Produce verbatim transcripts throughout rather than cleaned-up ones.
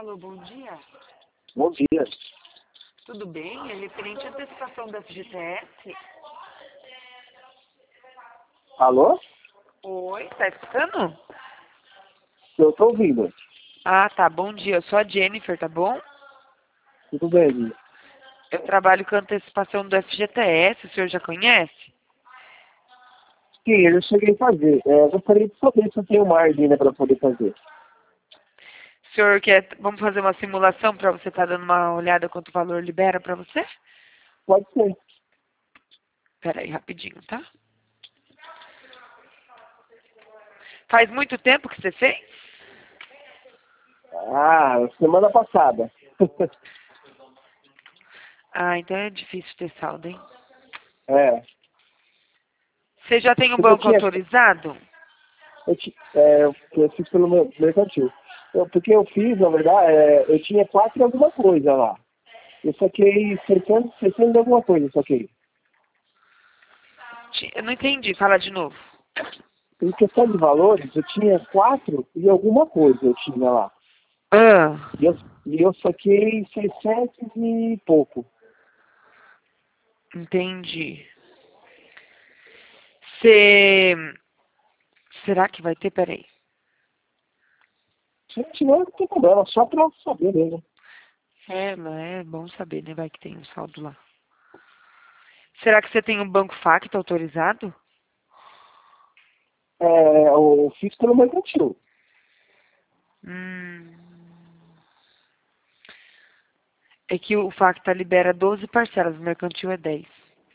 Alô, bom dia. Bom dia. Tudo bem? É referente à antecipação da F G T S? Alô? Oi, tá escutando? Eu estou ouvindo. Ah, tá. Bom dia. Eu sou a Jennifer, tá bom? Tudo bem? Eu trabalho com a antecipação do F G T S. O senhor já conhece? Sim, eu cheguei a fazer. É, eu gostaria de saber se eu tenho margem, né, para poder fazer. O senhor quer... Vamos fazer uma simulação para você estar dando uma olhada quanto o valor libera para você? Pode ser. Pera aí, rapidinho, tá? Faz muito tempo que você fez? Ah, semana passada. Ah, então é difícil ter saldo, hein? é. Você já tem o Porque eu banco tinha... autorizado? Eu, ti- é, eu fiz pelo meu mercantil. Eu, porque eu fiz, na verdade, é, eu tinha quatro e alguma coisa lá. Eu saquei seiscentos, seiscentos e alguma coisa, eu saquei. Ti- Eu não entendi. Fala de novo. Em questão de valores, eu tinha quatro e alguma coisa eu tinha lá. Ah, E eu, e eu saquei seiscentos e pouco. entendi. Você... Será que vai ter? Peraí. Se não tiver, não tem problema, só pra saber mesmo. É, mas é bom saber, né? Vai que tem um saldo lá. Será que você tem um banco Facta autorizado? É, eu fiz pelo mercantil. Hum. É que o Facta libera doze parcelas, o mercantil é dez.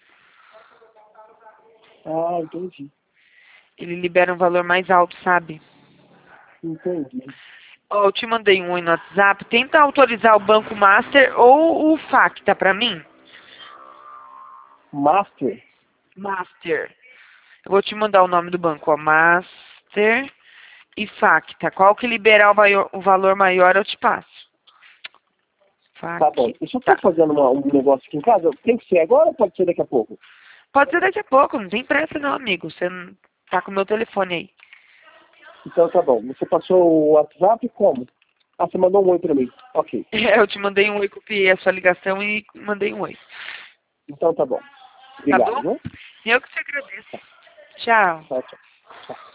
Ah, entendi. Ele libera um valor mais alto, sabe? Entendi. Ó, eu te mandei um oi no WhatsApp. Tenta autorizar o Banco Master ou o Facta pra mim. Master? Master. Eu vou te mandar o nome do banco, ó. Master e Facta. Qual que liberar o, maior, o valor maior, eu te passo. Tá bom. Facta. Deixa eu estar fazendo uma- um negócio aqui em casa. Tem que ser agora ou pode ser daqui a pouco? Pode ser daqui a pouco, não tem pressa não, amigo. Você não tá com o meu telefone aí. Então tá bom. Você passou o WhatsApp como? Ah, você mandou um oi pra mim. Ok. Eu te mandei um oi, copiei a sua ligação e mandei um oi. Então tá bom. Tá Obrigado, bom? viu? Eu que te agradeço. Tchau. Tchau, tchau. Tchau.